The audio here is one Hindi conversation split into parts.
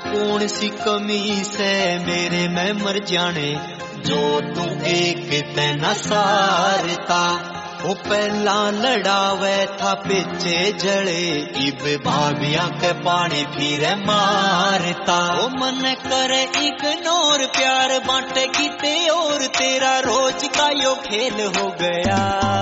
कौन सी कमी से मेरे में मर जाने, जो तू एक तेना सारता। वो पहला लड़ावे था पीछे जड़े, इब भाभिया के पानी फिर मारता। वो मन करे इग्नोर, प्यार बांटे किते और, तेरा रोज का यो खेल हो गया।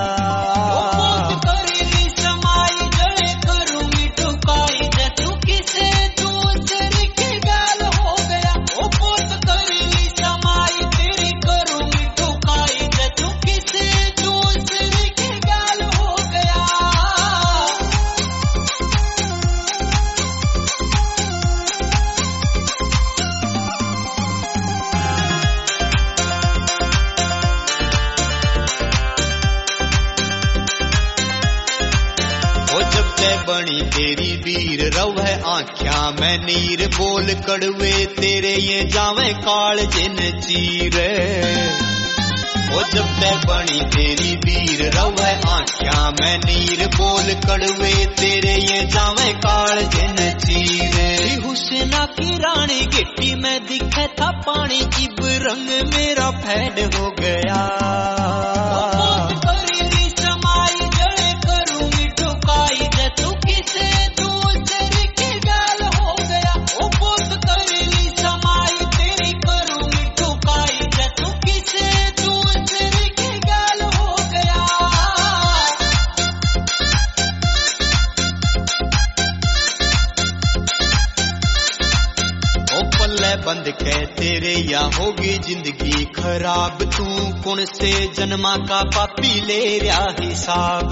बनी तेरी वीर रवै आख्या मैं नीर, बोल कड़वे तेरे ये जावे काल जिन चीर। ओ जब ते बनी तेरी वीर रवै आख्या मैं नीर, बोल कड़वे तेरे ये जावे काल जिन चीर। हुसैना की रानी गिट्टी में दिखे था पानी, इब रंग मेरा फैड हो गया। बंद कह तेरे या होगी जिंदगी खराब, तू कौन से जन्मा का पापी ले रहा हिसाब।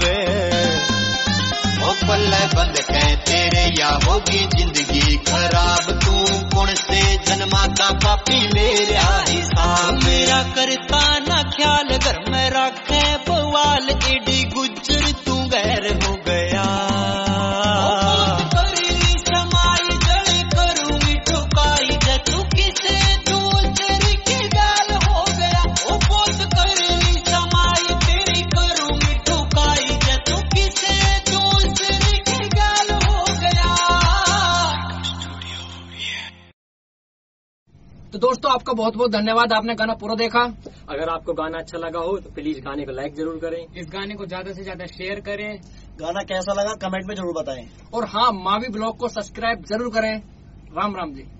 ओ पल्ले बंद कह तेरे या होगी जिंदगी खराब, तू कौन से जन्मा का पापी ले रहा हिसाब। मेरा करता ना ख्याल घर में रखे बवाल, एडी गुजर तू गैर हो गया। तो दोस्तों आपका बहुत बहुत धन्यवाद, आपने गाना पूरा देखा। अगर आपको गाना अच्छा लगा हो तो प्लीज गाने को लाइक जरूर करें, इस गाने को ज्यादा से ज्यादा शेयर करें, गाना कैसा लगा कमेंट में जरूर बताएं, और हाँ मावी ब्लॉग को सब्सक्राइब जरूर करें। राम राम जी।